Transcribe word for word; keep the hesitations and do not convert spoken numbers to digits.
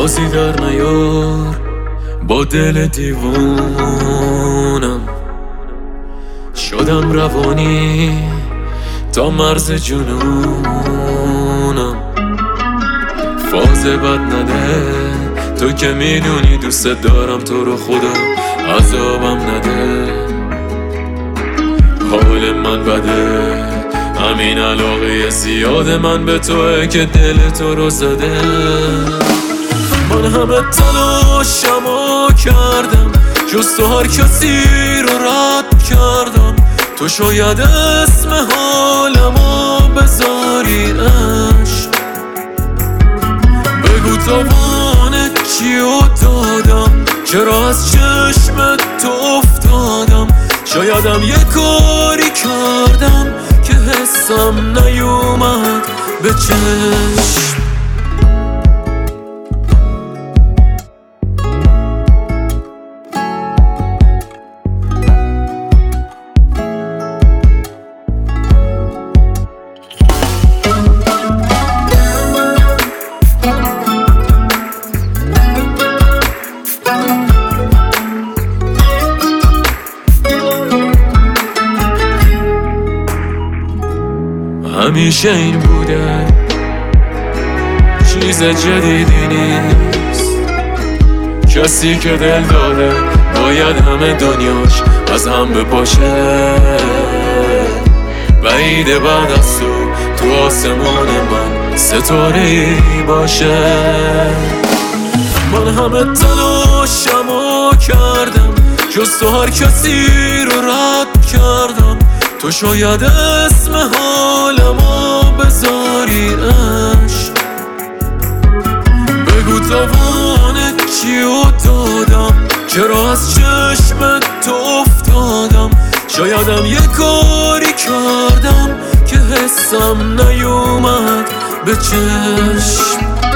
بازی در نیار با دل دیوونم. شدم روانی تا مرز جنونم. فاز بد نده، تو که میدونی دوست دارم تو رو، خدا عذابم نده. حال من بده، همین علاقه زیاد من به توه که دل تو رو زده. من همه تلاشمو کردم، جز تو هر کسی رو رد کردم. تو شاید اسم حالمو بذاری عشق. بگو تاوان چیو دادم، چرا از چشم تو افتادم. شایدم یه کاری کردم که حسم نیومد به چشم. همیشه این بوده، چیز جدیدی نیست. کسی که دل داره باید همه دنیاش از هم بپاشه. بعید بعد از تو تو آسمان من ستاره‌ای باشه. من همه تلاشمو کردم، جز تو هر کسی رو رد کردم. تو شاید اسم حالمو بذاری عشق. بگو تاوان چیو دادم، چرا از چشم تو افتادم. شایدم یه کاری کردم که حسم نیومد به چشم.